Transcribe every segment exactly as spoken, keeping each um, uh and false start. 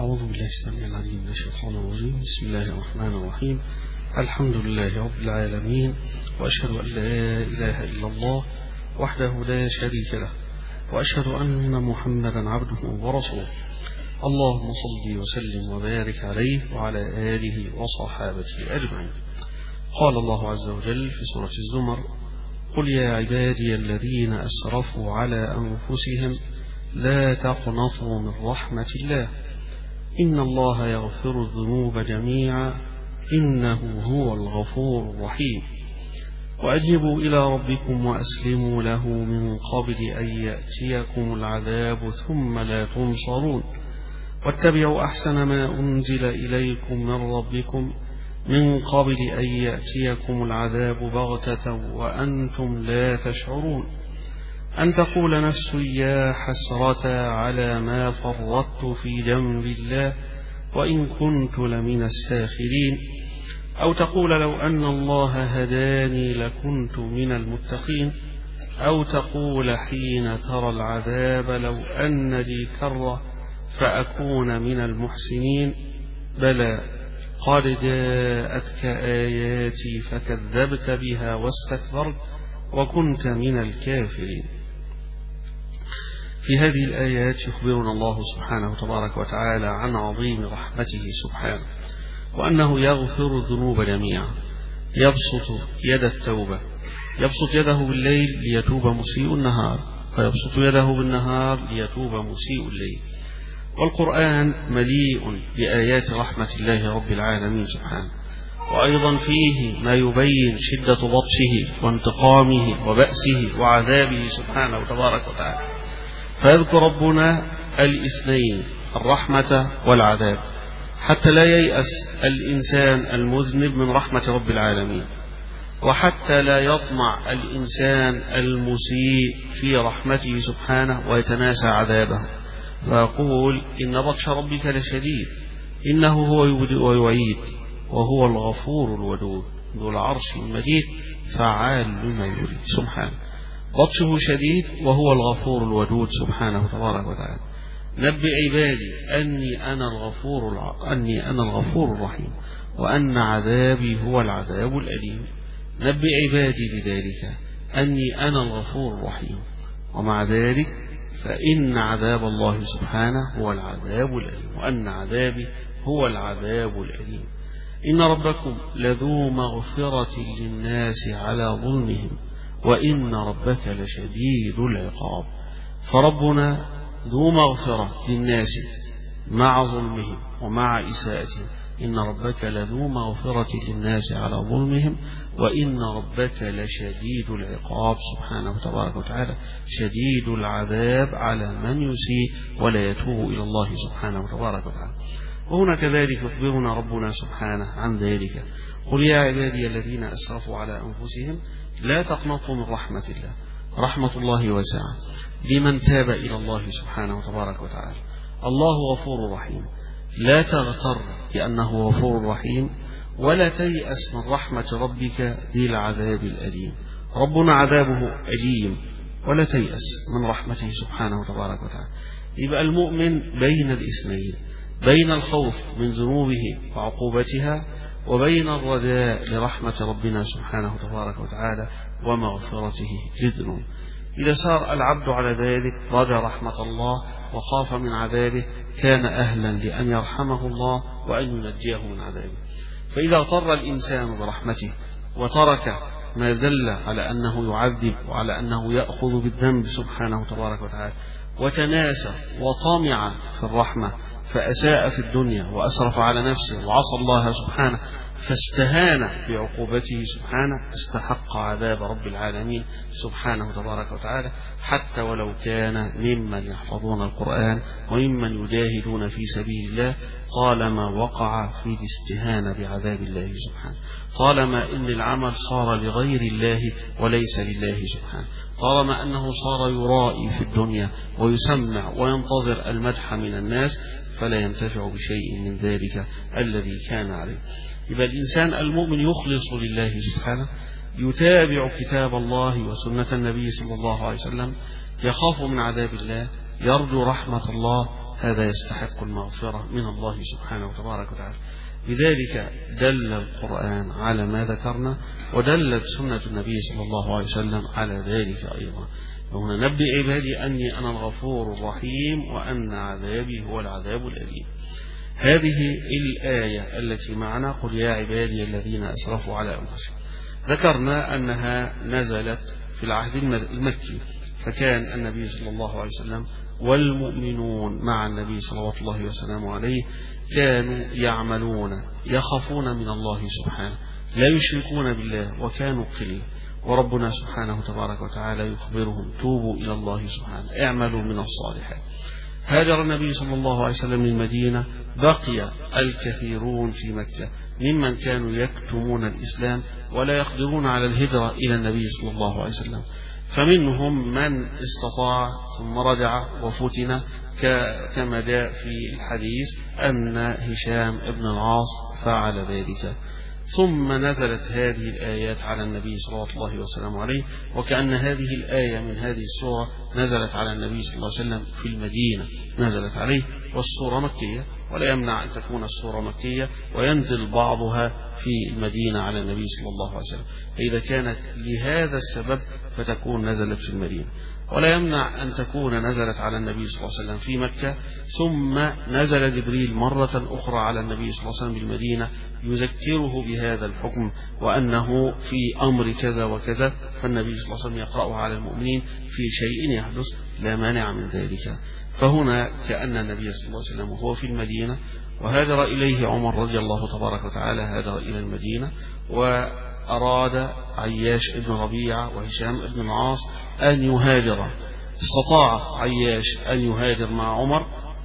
أعوذ بالله السميع العليم من الشيطان الرجيم. بسم الله الرحمن الرحيم. الحمد لله رب العالمين، وأشهد أن لا إله إلا الله وحده لا شريك له، وأشهد أن محمدا عبده ورسوله. اللهم صل وسلم وبارك عليه وعلى آله وصحابته أجمعين. قال الله عز وجل في سورة الزمر: قل يا عبادي الذين أسرفوا على أنفسهم لا تقنطوا من رحمة الله إن الله يغفر الذنوب جميعا إنه هو الغفور الرحيم. وأجيبوا إلى ربكم وأسلموا له من قبل أن يأتيكم العذاب ثم لا تنصرون واتبعوا أحسن ما أنزل إليكم من ربكم من قبل أن يأتيكم العذاب بغتة وأنتم لا تشعرون أن تقول نفس يا حسرة على ما فرطت في جنب الله وإن كنت لمن الساخرين، أو تقول لو أن الله هداني لكنت من المتقين، أو تقول حين ترى العذاب لو أن لي كرة فأكون من المحسنين. بلى قد جاءتك آياتي فكذبت بها واستكبرت وكنت من الكافرين. في هذه الآيات يخبرنا الله سبحانه تبارك وتعالى عن عظيم رحمته سبحانه، وأنه يغفر الذنوب جميعا. يبسط يد التوبة، يبسط يده بالليل ليتوب مسيء النهار، ويبسط يده بالنهار ليتوب مسيء الليل. والقرآن مليء بآيات رحمة الله رب العالمين سبحانه، وأيضا فيه ما يبين شدة بطشه وانتقامه وبأسه وعذابه سبحانه تبارك وتعالى. فيذكر ربنا الاثنين، الرحمة والعذاب، حتى لا ييأس الإنسان المذنب من رحمة رب العالمين، وحتى لا يطمع الإنسان المسيء في رحمته سبحانه ويتناسى عذابه، فيقول إن بطش ربك لشديد إنه هو يبدئ ويعيد وهو الغفور الودود ذو العرش المجيد فعال لما يريد. سبحانه بطشه شديد وهو الغفور الودود سبحانه تبارك وتعالى. نبئ عبادي أني أنا الغفور الع... أني أنا الغفور الرحيم وأن عذابي هو العذاب الأليم. نبئ عبادي بذلك أني أنا الغفور الرحيم، ومع ذلك فإن عذاب الله سبحانه هو العذاب الأليم، وأن عذابي هو العذاب الأليم. إن ربكم لذو مغفرة للناس على ظلمهم وإن ربك لشديد العقاب. فربنا ذو مغفرة للناس مع ظلمهم ومع إساءتهم. إن ربك لذو مغفرة للناس على ظلمهم وإن ربك لشديد العقاب سبحانه تبارك وتعالى، شديد العذاب على من يسيء ولا يتوب إلى الله سبحانه تبارك وتعالى. وهنا كذلك يخبرنا ربنا سبحانه عن ذلك: قل يا عبادي الذين أسرفوا على أنفسهم لا تقنطوا من رحمة الله. رحمة الله واسعة لمن تاب إلى الله سبحانه تبارك وتعالى. الله غفور رحيم، لا تغتر بأنه غفور رحيم ولا تيأس من رحمة ربك ذي العذاب الأليم. ربنا عذابه أليم ولا تيأس من رحمته سبحانه تبارك وتعالى. يبقى المؤمن بين الاثنين، بين الخوف من ذنوبه وعقوبتها وبين الرجاء لرحمة ربنا سبحانه تبارك وتعالى ومغفرته للذنوب. إذا سار العبد على ذلك رجا رحمة الله وخاف من عذابه كان أهلا لأن يرحمه الله وأن ينجيه من عذابه. فإذا اغتر الإنسان برحمته وترك ما دل على أنه يعذب وعلى أنه يأخذ بالذنب سبحانه تبارك وتعالى وتناسى وطمع في الرحمة فأساء في الدنيا وأسرف على نفسه وعصى الله سبحانه فاستهان بعقوبته سبحانه، استحق عذاب رب العالمين سبحانه تبارك وتعالى، حتى ولو كان ممن يحفظون القرآن وممن يجاهدون في سبيل الله، طالما وقع في الاستهانة بعذاب الله سبحانه، طالما إن العمل صار لغير الله وليس لله سبحانه، طالما أنه صار يرائي في الدنيا ويسمع وينتظر المدح من الناس، فلا ينتفع بشيء من ذلك الذي كان عليه. يبقى الإنسان المؤمن يخلص لله سبحانه، يتابع كتاب الله وسنة النبي صلى الله عليه وسلم، يخاف من عذاب الله، يرجو رحمة الله، هذا يستحق المغفرة من الله سبحانه وتبارك وتعالى. لذلك دل القرآن على ما ذكرنا، ودلت سنة النبي صلى الله عليه وسلم على ذلك أيضا. وهنا نبئ عبادي أني أنا الغفور الرحيم وأن عذابي هو العذاب الأليم. هذه الآية التي معنا قل يا عبادي الذين أسرفوا على أنفسهم، ذكرنا أنها نزلت في العهد المكي، فكان النبي صلى الله عليه وسلم والمؤمنون مع النبي صلوات الله وسلامه عليه كانوا يعملون يخافون من الله سبحانه، لا يشركون بالله، وكانوا قلة. وربنا سبحانه تبارك وتعالى يخبرهم توبوا إلى الله سبحانه اعملوا من الصالحات. هاجر النبي صلى الله عليه وسلم للمدينة، بقي الكثيرون في مكة ممن كانوا يكتمون الإسلام ولا يقدرون على الهجرة إلى النبي صلى الله عليه وسلم، فمنهم من استطاع ثم رجع وفتن، كما جاء في الحديث أن هشام ابن العاص فعل ذلك. ثم نزلت هذه الآيات على النبي صلى الله عليه وسلم عليه، وكأن هذه الآية من هذه السورة نزلت على النبي صلى الله عليه وسلم في المدينة، نزلت عليه، والسورة مكية، ولا يمنع أن تكون السورة مكية وينزل بعضها في المدينة على النبي صلى الله عليه وسلم، فإذا كانت لهذا السبب فتكون نزلت في المدينة. ولا يمنع أن تكون نزلت على النبي صلى الله عليه وسلم في مكة، ثم نزل جبريل مرة أخرى على النبي صلى الله عليه وسلم بالمدينة يذكره بهذا الحكم وأنه في أمر كذا وكذا، فالنبي صلى الله عليه وسلم يقرأها على المؤمنين في شيء يحدث لا مانع من ذلك. فهنا كأن النبي صلى الله عليه وسلم هو في المدينة، وهاجر إليه عمر رضي الله تبارك وتعالى، هاجر إلى المدينة، وأراد عياش ابن ربيعة وهشام ابن العاص أن يهاجر. استطاع عياش أن يهاجر مع عمر،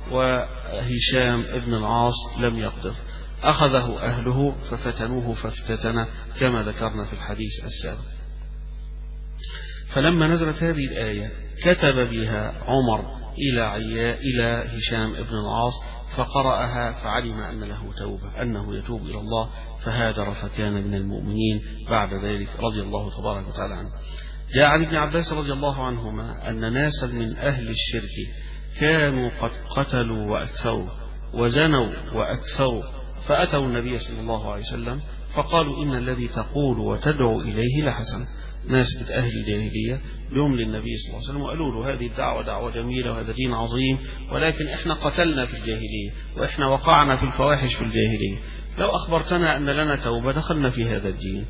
وهشام ابن العاص لم يقدر، أخذه أهله ففتنوه فافتتن كما ذكرنا في الحديث السابق. فلما نزلت هذه الآية كتب بها عمر إلى عياء إلى هشام ابن العاص، فقرأها فعلم أن له توبة، أنه يتوب إلى الله، فهاجر فكان من المؤمنين بعد ذلك رضي الله تبارك وتعالى عنه. جاء عن ابن عباس رضي الله عنهما أن ناسا من أهل الشرك كانوا قد قتلوا وأكثروا وزنوا وأكثروا، فأتوا النبي صلى الله عليه وسلم فقالوا إن الذي تقول وتدعو إليه لحسن. ناس من أهل الجاهلية يوم للنبي صلى الله عليه وسلم وقالوا له هذه الدعوة دعوة جميلة وهذا دين عظيم، ولكن إحنا قتلنا في الجاهلية وإحنا وقعنا في الفواحش في الجاهلية، لو أخبرتنا أن لنا توبة دخلنا في هذا الدين.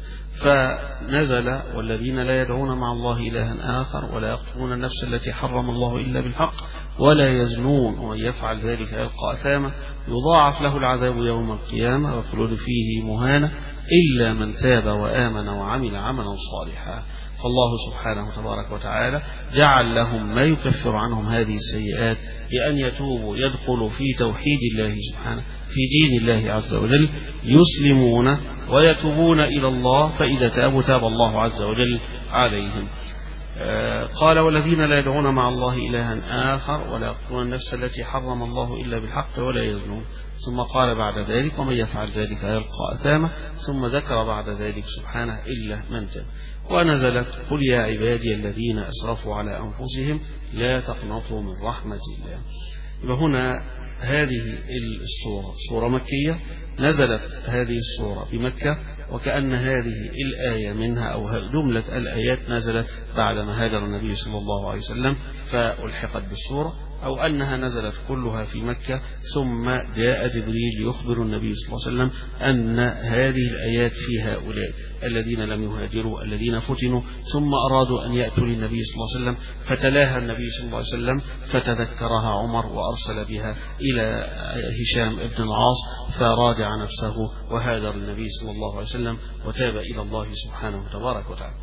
فنزل والذين لا يدعون مع الله إلها آخر ولا يقتلون النفس التي حرم الله إلا بالحق ولا يزنون ومن يفعل ذلك يلقى أثاما يضاعف له العذاب يوم القيامة ويخلد فيه مهانا إلا من تاب وآمن وعمل عملا صالحا. فالله سبحانه تبارك وتعالى جعل لهم ما يكفر عنهم هذه السيئات بأن يتوبوا، يدخلوا في توحيد الله سبحانه في دين الله عز وجل، يسلمون ويتوبون إلى الله، فإذا تابوا تاب الله عز وجل عليهم. قال والذين لا يدعون مع الله إلها آخر ولا يقتلون النفس التي حرم الله إلا بالحق ولا يزنون. ثم قال بعد ذلك ومن يفعل ذلك يلقى أثاما، ثم ذكر بعد ذلك سبحانه إلا من تاب. ونزلت قل يا عبادي الذين أسرفوا على أنفسهم لا تقنطوا من رحمة الله. وهنا هذه السورة سورة مكية، نزلت هذه السورة بمكة، وكأن هذه الآية منها أو جملة الآيات نزلت بعدما هاجر النبي صلى الله عليه وسلم فألحقت بالسورة، أو أنها نزلت كلها في مكة، ثم جاء جبريل يخبر النبي صلى الله عليه وسلم أن هذه الآيات في هؤلاء الذين لم يهاجروا الذين فتنوا، ثم أرادوا أن يأتوا للنبي صلى الله عليه وسلم، فتلاها النبي صلى الله عليه وسلم فتذكرها عمر وأرسل بها إلى هشام ابن العاص فراجع نفسه وهاجر النبي صلى الله عليه وسلم وتاب إلى الله سبحانه تبارك وتعالى.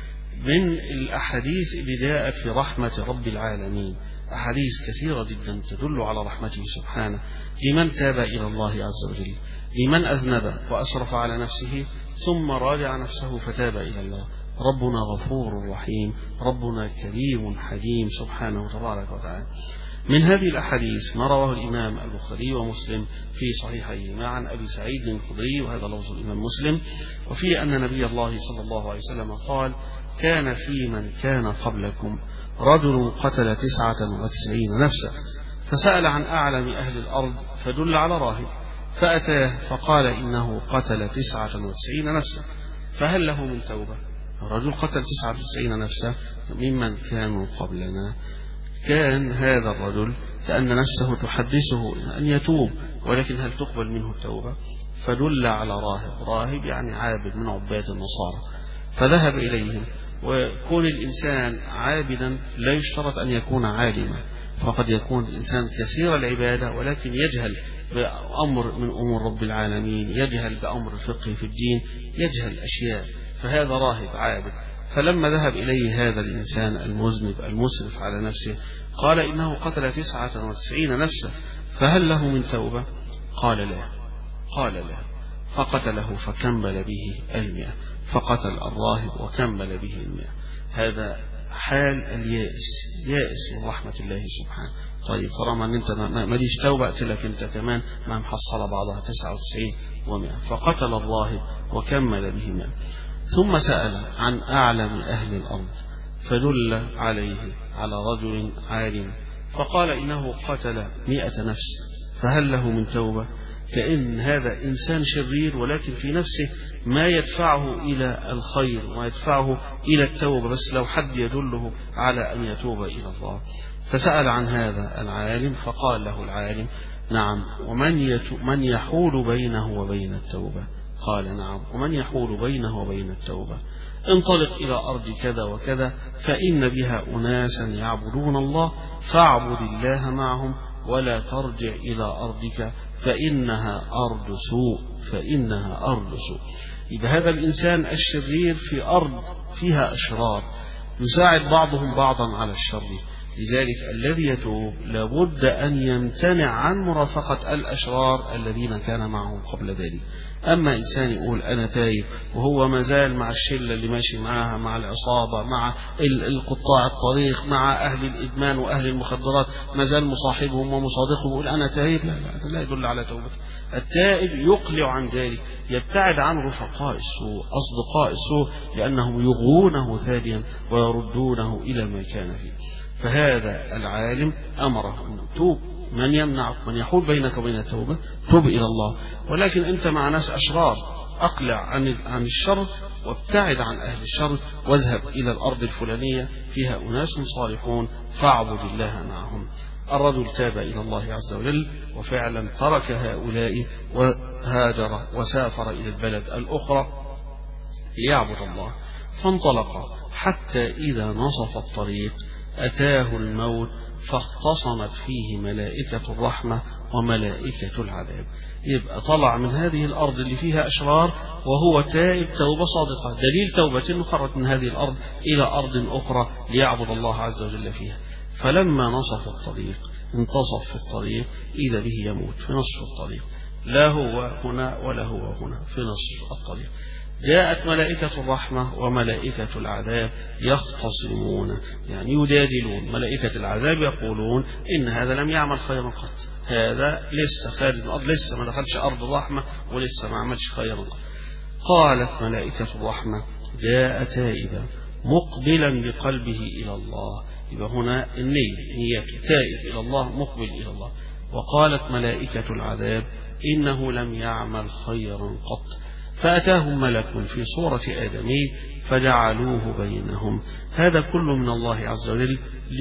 من الأحاديث اللي جاءت في رحمة رب العالمين أحاديث كثيرة جدا تدل على رحمته سبحانه لمن تاب إلى الله عز وجل، لمن أذنب وأسرف على نفسه ثم راجع نفسه فتاب إلى الله. ربنا غفور رحيم، ربنا كريم حليم سبحانه تبارك وتعالى. من هذه الأحاديث ما رواه الإمام البخاري ومسلم في صحيحيهما عن أبي سعيد الخدري، وهذا لفظ الإمام مسلم، وفيه أن نبي الله صلى الله عليه وسلم قال كان في من كان قبلكم رجل قتل تسعة وتسعين نفسا فسأل عن أعلم أهل الأرض فدل على راهب، فأتاه فقال إنه قتل تسعة وتسعين نفسا فهل له من توبة؟ الرجل قتل تسعة وتسعين نفسا ممن كانوا قبلنا. كان هذا الرجل كأن نفسه تحدثه أن يتوب، ولكن هل تقبل منه التوبة؟ فدل على راهب، راهب يعني عابد من عباد النصارى، فذهب إليهم. وكون الإنسان عابدا لا يشترط أن يكون عالما، فقد يكون الإنسان كثير العبادة ولكن يجهل بأمر من أمور رب العالمين، يجهل بأمر الفقه في الدين، يجهل أشياء، فهذا راهب عابد. فلما ذهب إليه هذا الإنسان المذنب المسرف على نفسه قال إنه قتل تسعة وتسعين نفسا فهل له من توبة؟ قال لا، قال لا، فقتله فكمل به المئة، فقتل الراهب وكمل به المئة. هذا حال اليائس، يائس من رحمة الله سبحانه. طيب طالما ان انت ما ليش توبة اقتلك انت كمان، ما محصلة بعضها تسعة وتسعين ومئة، فقتل الراهب وكمل به مئة. ثم سأل عن أعلم أهل الأرض فدل عليه على رجل عالم فقال إنه قتل مئة نفس فهل له من توبة؟ كأن هذا إنسان شرير ولكن في نفسه ما يدفعه إلى الخير ويدفعه إلى التوبة، بس لو حد يدله على أن يتوب إلى الله. فسأل عن هذا العالم فقال له العالم نعم، ومن من يحول بينه وبين التوبة؟ قال نعم، ومن يحول بينه وبين التوبة؟ انطلق إلى أرض كذا وكذا فإن بها أناسا يعبدون الله فاعبد الله معهم ولا ترجع إلى أرضك فإنها أرض سوء، فإنها أرض سوء. إذا هذا الإنسان الشرير في أرض فيها أشرار يساعد بعضهم بعضا على الشر، لذلك الذي يتوب لابد أن يمتنع عن مرافقة الأشرار الذين كان معهم قبل ذلك. أما إنسان يقول أنا تايب وهو ما زال مع الشلة اللي ماشي معها، مع العصابة، مع القطاع الطريق، مع أهل الإدمان وأهل المخدرات، ما زال مصاحبهم ومصادقهم ويقول أنا تايب، لا لا, لا يدل على توبته. التائب يقلع عن ذلك، يبتعد عن رفقاء السوء أصدقاء السوء لأنهم يغوونه ثانيا ويردونه إلى ما كان فيه. فهذا العالم أمره أن توب، من يمنعك من يحول بينك وبين التوبة؟ توب إلى الله. ولكن أنت مع ناس أشرار، أقلع عن عن الشر وابتعد عن أهل الشر واذهب إلى الأرض الفلانية فيها أناس صالحون فاعبد الله معهم. الرجل تاب إلى الله عز وجل وفعلا ترك هؤلاء وهاجر وسافر إلى البلد الأخرى ليعبد الله. فانطلق حتى إذا نصف الطريق أتاه الموت فاختصمت فيه ملائكة الرحمة وملائكة العذاب. يبقى طلع من هذه الأرض اللي فيها أشرار وهو تائب توبة صادقة، دليل توبة أنه خرج من هذه الأرض إلى أرض أخرى ليعبد الله عز وجل فيها. فلما نصف الطريق انتصف في الطريق إذا به يموت في نصف الطريق، لا هو هنا ولا هو هنا، في نصف الطريق. جاءت ملائكة الرحمة وملائكة العذاب يختصمون، يعني يجادلون. ملائكة العذاب يقولون إن هذا لم يعمل خيرا قط، هذا لسه خارج من الأرض، لسه ما دخلش أرض الرحمة ولسه ما عملش خيرا قط. قالت ملائكة الرحمة جاء تائبا مقبلا بقلبه إلى الله، يبقى هنا النية هي تائب إلى الله مقبل إلى الله. وقالت ملائكة العذاب إنه لم يعمل خيرا قط. فأتاهم ملك في صورة آدمي فجعلوه بينهم. هذا كله من الله عز وجل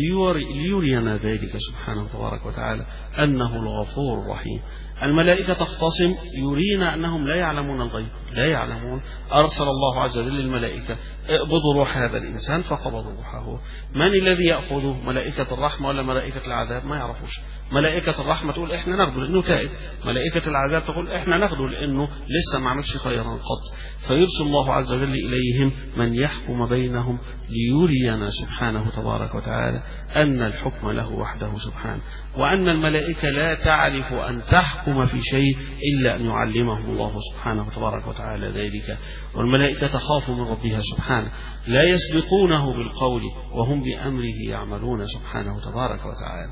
ليرينا ذلك سبحانه تبارك وتعالى أنه الغفور الرحيم. الملائكة تختصم يرينا أنهم لا يعلمون الغيب، لا يعلمون. أرسل الله عز وجل الملائكة اقبضوا روح هذا الإنسان فقبضوا روحه. من الذي يأخذه؟ ملائكة الرحمة ولا ملائكة العذاب؟ ما يعرفوش. ملائكة الرحمة تقول إحنا ناخده لأنه تائب، ملائكة العذاب تقول إحنا ناخده لأنه لسه ما عملش خيرا قط. فيرسل الله عز وجل إليهم من يحكم بينهم ليرينا سبحانه تبارك وتعالى أن الحكم له وحده سبحانه، وأن الملائكة لا تعرف أن تحكم في شيء إلا أن يعلمهم الله سبحانه تبارك وتعالى ذلك. والملائكة تخاف من ربها سبحانه، لا يسبقونه بالقول وهم بأمره يعملون سبحانه تبارك وتعالى.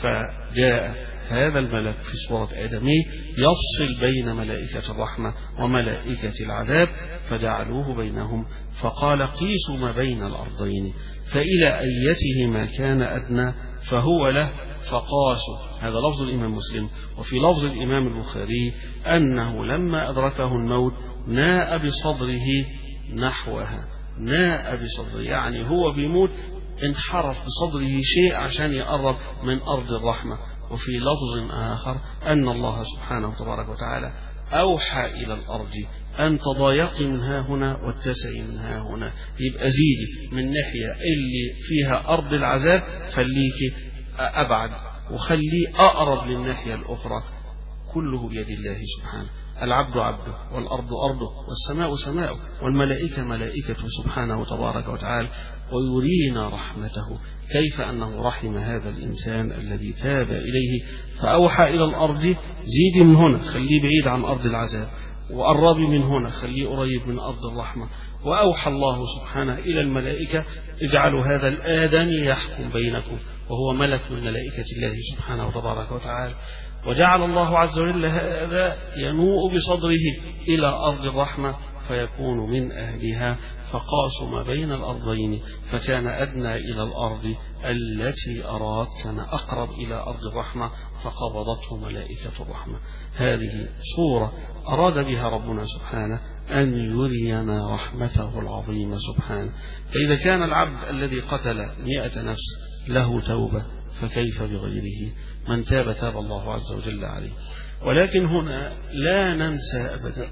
فجاء هذا الملك في صورة آدمي يفصل بين ملائكة الرحمة وملائكة العذاب فجعلوه بينهم فقال قيسوا ما بين الأرضين فإلى أيتهما كان أدنى فهو له فقاس. هذا لفظ الإمام مسلم. وفي لفظ الإمام البخاري أنه لما أدركه الموت ناء بصدره نحوها، ناء بصدره يعني هو بيموت انحرف بصدره شيء عشان يقرب من أرض الرحمة. وفي لفظ آخر أن الله سبحانه تبارك وتعالى أوحى إلى الأرض أن تضايقي من ها هنا واتسعي من ها هنا، يبقى زيدي من ناحية اللي فيها أرض العذاب خليكي أبعد، وخليه أقرب للناحية الأخرى. كله بيد الله سبحانه. العبد عبده، والأرض أرضه، والسماء سماؤه، والملائكة ملائكته سبحانه تبارك وتعالى. ويرينا رحمته، كيف أنه رحم هذا الإنسان الذي تاب إليه فأوحى إلى الأرض زيدي من هنا خليه بعيد عن أرض العذاب، وقربي من هنا خليه قريب من أرض الرحمة. وأوحى الله سبحانه إلى الملائكة اجعلوا هذا الآدمي يحكم بينكم، وهو ملك من ملائكة الله سبحانه تبارك وتعالى. وجعل الله عز وجل هذا ينوء بصدره إلى أرض الرحمة فيكون من أهلها، فقاسوا ما بين الأرضين فكان أدنى إلى الأرض التي أراد، كان أقرب إلى أرض الرحمة فقبضته ملائكة الرحمة. هذه صورة أراد بها ربنا سبحانه أن يرينا رحمته العظيمة سبحانه. فإذا كان العبد الذي قتل مئة نفس له توبة فكيف بغيره؟ من تاب تاب الله عز وجل عليه. ولكن هنا لا ننسى أبدا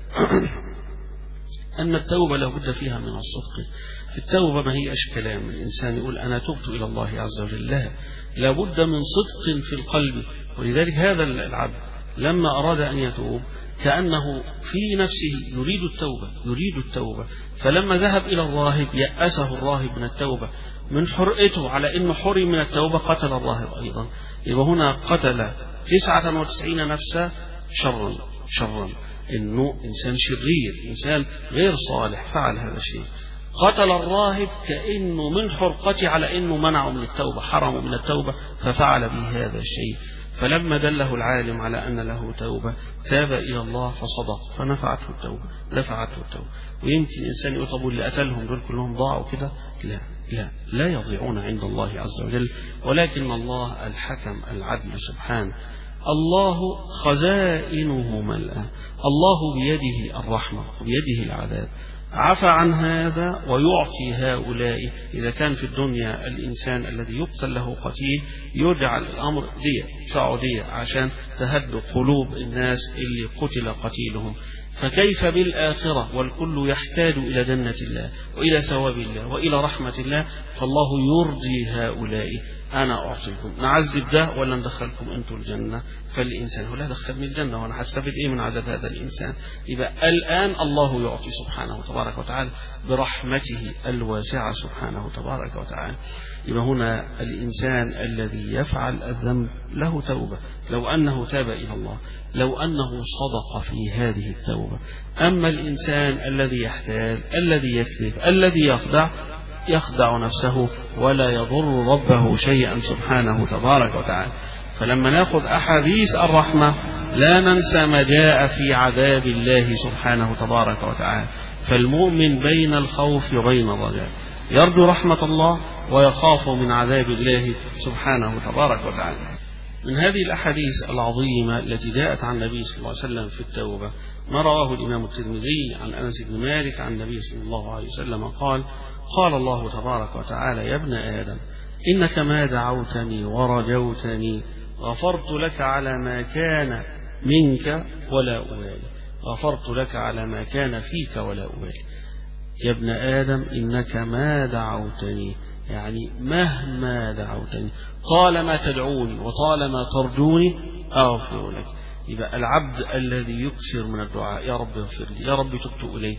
أن التوبة لابد فيها من الصدق. التوبة ما هيش كلام الإنسان يقول أنا تبت إلى الله عز وجل، لا، لابد من صدق في القلب. ولذلك هذا العبد لما أراد أن يتوب كأنه في نفسه يريد التوبة يريد التوبة فلما ذهب إلى الراهب يأسه الراهب من التوبة من حرقته على أنه حرم من التوبة، قتل الراهب أيضا. يبقى هنا قتل تسعة وتسعين نفسا شرا شرا، إنه إنسان شرير، إنسان غير صالح فعل هذا الشيء. قتل الراهب كأنه من حرقته على أنه منعه من التوبة، حرمه من التوبة ففعل به هذا الشيء. فلما دله العالم على أن له توبة تاب إلى الله فصدق فنفعته التوبة نفعته التوبة. ويمكن إنسان يقول طب اللي قتلهم دول كلهم ضاعوا كده؟ لا لا لا يضيعون عند الله عز وجل، ولكن الله الحكم العدل سبحانه. الله خزائنه ملأى، الله بيده الرحمة وبيده العذاب. عفى عن هذا ويعطي هؤلاء. إذا كان في الدنيا الإنسان الذي يقتل له قتيل يجعل الأمر دية، يدفعوا دية عشان تهدوا قلوب الناس اللي قتل قتيلهم، فكيف بالآخرة والكل يحتاج إلى جنة الله وإلى ثواب الله وإلى رحمة الله؟ فالله يرضي هؤلاء، أنا أعطيكم، نعذب ده ولا ندخلكم أنتم الجنة؟ فالإنسان هو لا دخلني الجنة وأنا هستفيد إيه من عذاب هذا الإنسان؟ يبقى الآن الله يعطي سبحانه تبارك وتعالى برحمته الواسعة سبحانه تبارك وتعالى. يبقى هنا الإنسان الذي يفعل الذنب له توبة لو أنه تاب إلى الله، لو أنه صدق في هذه التوبة. أما الإنسان الذي يحتال، الذي يكذب، الذي يخدع، يخدع نفسه ولا يضر ربه شيئا سبحانه تبارك وتعالى. فلما نأخذ أحاديث الرحمة لا ننسى ما جاء في عذاب الله سبحانه تبارك وتعالى. فالمؤمن بين الخوف وبين الرجاء، يرجو رحمة الله ويخاف من عذاب الله سبحانه تبارك وتعالى. من هذه الأحاديث العظيمة التي جاءت عن النبي صلى الله عليه وسلم في التوبة ما رواه الإمام الترمذي عن أنس بن مالك عن النبي صلى الله عليه وسلم قال: قال الله تبارك وتعالى: يا ابن آدم إنك ما دعوتني ورجوتني غفرت لك على ما كان منك ولا أبالي، غفرت لك على ما كان فيك ولا أبالي. يا ابن آدم إنك ما دعوتني، يعني مهما دعوتني، طالما تدعوني وطالما ترجوني أغفر لك. يبقى العبد الذي يكثر من الدعاء: يا رب اغفر لي، يا رب تبت إليه،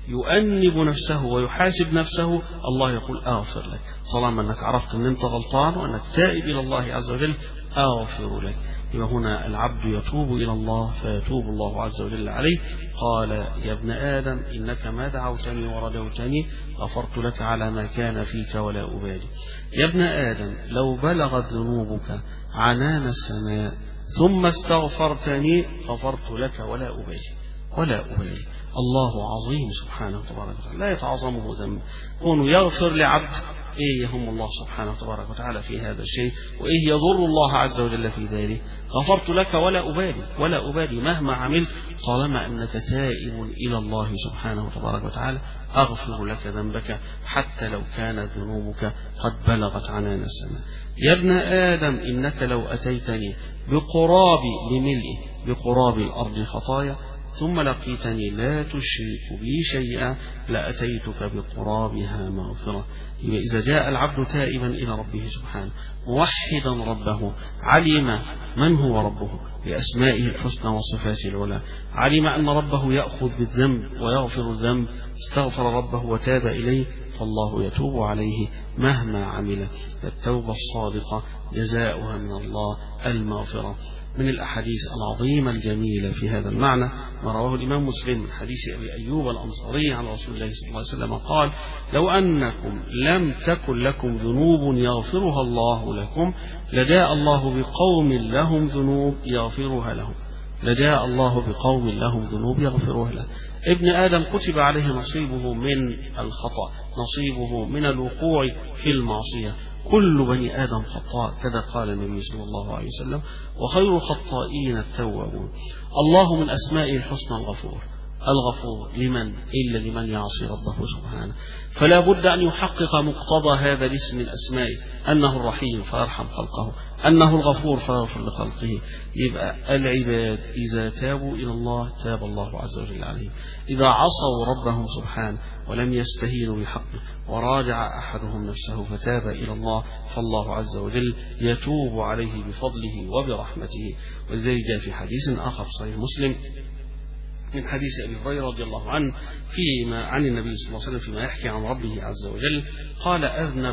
يؤنب نفسه ويحاسب نفسه، الله يقول أغفر لك. طالما أنك عرفت أن أنت غلطان وأنك تائب إلى الله عز وجل أغفر لك. يبقى هنا العبد يتوب إلى الله فيتوب الله عز وجل عليه. قال: يا ابن آدم إنك ما دعوتني ورجوتني غفرت لك على ما كان فيك ولا أبالي. يا ابن آدم لو بلغت ذنوبك عنان السماء ثم استغفرتني غفرت لك ولا أبالي. ولا أبالي. الله عظيم سبحانه تبارك وتعالى، لا يتعظمه ذنب. كونه يغفر لعبد إيه يهم الله سبحانه تبارك وتعالى في هذا الشيء، وإيه يضر الله عز وجل في ذلك. غفرت لك ولا أبالي، ولا أبالي مهما عملت، طالما أنك تائب إلى الله سبحانه تبارك وتعالى أغفر لك ذنبك حتى لو كانت ذنوبك قد بلغت عنان السماء. يا ابن آدم إنك لو أتيتني بقراب لملئه بقراب الأرض خطايا ثم لقيتني لا تشرك بي شيئا لأتيتك بقرابها مغفرة. إذا جاء العبد تائبا إلى ربه سبحانه موحدا ربه، علم من هو ربه بأسمائه الحسنى وصفاته العلى، علم أن ربه يأخذ بالذنب ويغفر الذنب، استغفر ربه وتاب إليه، فالله يتوب عليه مهما عمل. التوبة الصادقة جزاؤها من الله المغفرة. من الأحاديث العظيمة الجميلة في هذا المعنى ما رواه الإمام مسلم من حديث أبي أيوب الأنصاري عن رسول الله صلى الله عليه وسلم قال: لو أنكم لم تكن لكم ذنوب يغفرها الله لكم لجاء الله بقوم لهم ذنوب يغفرها لهم لجاء الله بقوم لهم ذنوب يغفرها له. ابن آدم كتب عليه نصيبه من الخطأ، نصيبه من الوقوع في المعصية، كل بني آدم خطاء، كذا قال النبي صلى الله عليه وسلم: وخير الخطائين التوابون. الله من أسمائه الحسنى الغفور، الغفور لمن إلا لمن يعصي ربه سبحانه. فلا بد أن يحقق مقتضى هذا الاسم من أسمائه، أنه الرحيم فيرحم خلقه، أنه الغفور فيغفر لخلقه. يبقى العباد إذا تابوا إلى الله تاب الله عز وجل عليهم. إذا عصوا ربهم سبحانه ولم يستهينوا بحقه وراجع أحدهم نفسه فتاب إلى الله، فالله عز وجل يتوب عليه بفضله وبرحمته. ولذلك جاء في حديث آخر صحيح مسلم من حديث أبي هريرة رضي الله عنه فيما عن النبي صلى الله عليه وسلم فيما يحكي عن ربه عز وجل قال: أذنب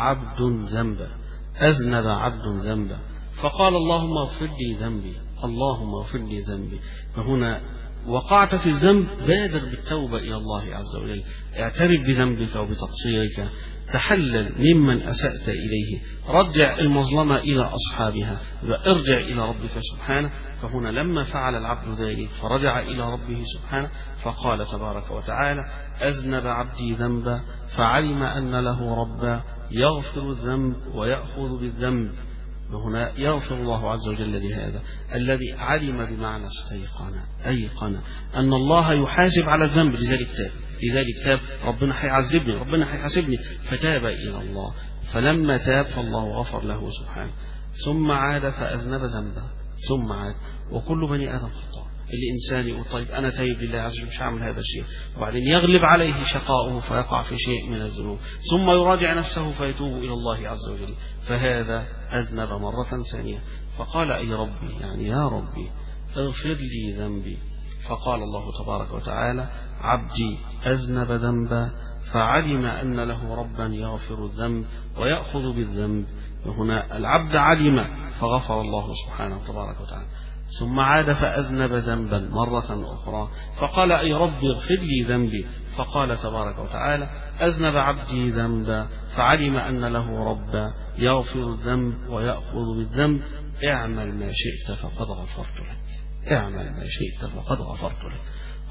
عبد ذنبا أذنب عبد ذنبا فقال: اللهم اغفر لي ذنبي، اللهم اغفر لي ذنبي. فهنا وقعت في الذنب، بادر بالتوبة إلى الله عز وجل، اعترف بذنبك وبتقصيرك، تحلل ممن أسأت إليه، رجع المظلمة إلى أصحابها، ارجع إلى ربك سبحانه. فهنا لما فعل العبد ذلك فرجع إلى ربه سبحانه فقال تبارك وتعالى: أذنب عبدي ذنبا فعلم أن له ربا يغفر الذنب ويأخذ بالذنب. وهنا يغفر الله عز وجل لهذا الذي علم بمعنى استيقن، أيقن أن الله يحاسب على الذنب، لذلك تاب، لذلك تاب. ربنا هيعذبني، ربنا هيحاسبني، فتاب إلى الله. فلما تاب فالله غفر له سبحانه، ثم عاد فأذنب ذنبه، ثم عاد. وكل بني آدم خطأ. الإنسان يقول: طيب أنا تايب لله عز وجل مش هعمل هذا الشيء، وبعدين يغلب عليه شقاؤه فيقع في شيء من الذنوب، ثم يراجع نفسه فيتوب إلى الله عز وجل، فهذا أذنب مرة ثانية. فقال: أي ربي، يعني يا ربي اغفر لي ذنبي. فقال الله تبارك وتعالى: عبدي أذنب ذنبا فعلم أن له ربا يغفر الذنب ويأخذ بالذنب. وهنا العبد علم فغفر الله سبحانه تبارك وتعالى، ثم عاد فأذنب ذنبا مرة أخرى فقال: أي رب اغفر لي ذنبي. فقال تبارك وتعالى: أذنب عبدي ذنبا فعلم أن له ربا يغفر الذنب ويأخذ بالذنب، اعمل ما شئت فقد غفرت لك، اعمل ما شئت فقد غفرت لك.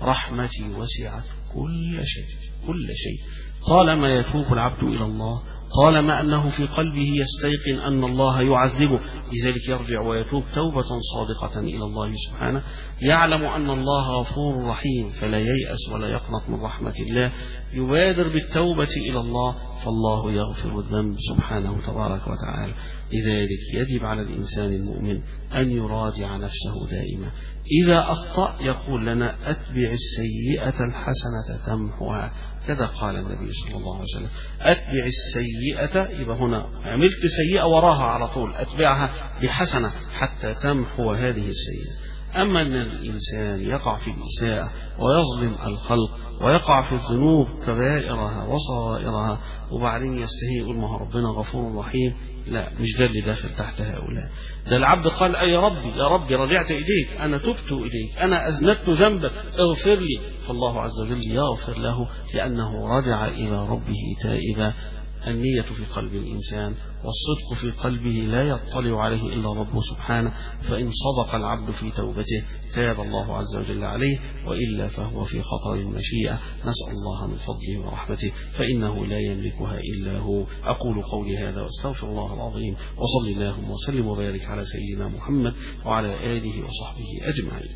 رحمتي وسعت كل شيء، كل شيء. طالما يتوب العبد إلى الله، طالما أنه في قلبه يستيقن أن الله يعذبه، لذلك يرجع ويتوب توبة صادقة إلى الله سبحانه، يعلم أن الله غفور رحيم فلا ييأس ولا يقنط من رحمة الله، يبادر بالتوبة إلى الله، فالله يغفر الذنب سبحانه تبارك وتعالى. لذلك يجب على الإنسان المؤمن أن يراجع نفسه دائما. إذا أخطأ يقول لنا: أتبع السيئة الحسنة تمحها، كذا قال النبي صلى الله عليه وسلم: أتبع السيئة، يبقى هنا عملت سيئة وراها على طول أتبعها بحسنة حتى تمحو هذه السيئة. أما أن الإنسان يقع في الإساءة ويظلم الخلق ويقع في الذنوب كبائرها وصغائرها وبعدين يستهي يقول: ما هو ربنا غفور رحيم، لا، مش ده اللي داخل تحت هؤلاء. ده العبد قال: أي ربي، يا ربي رجعت إليك، أنا تبت إليك، أنا أذنبت ذنبا، اغفر لي. فالله عز وجل يغفر له لأنه رجع إلى ربه تائبا النية في قلب الإنسان، والصدق في قلبه لا يطلع عليه إلا ربه سبحانه، فإن صدق العبد في توبته تاب الله عز وجل عليه، وإلا فهو في خطر المشيئة. نسأل الله من فضله ورحمته فإنه لا يملكها إلا هو. أقول قولي هذا وأستغفر الله العظيم، وصلي اللهم وسلم وبارك على سيدنا محمد وعلى آله وصحبه أجمعين.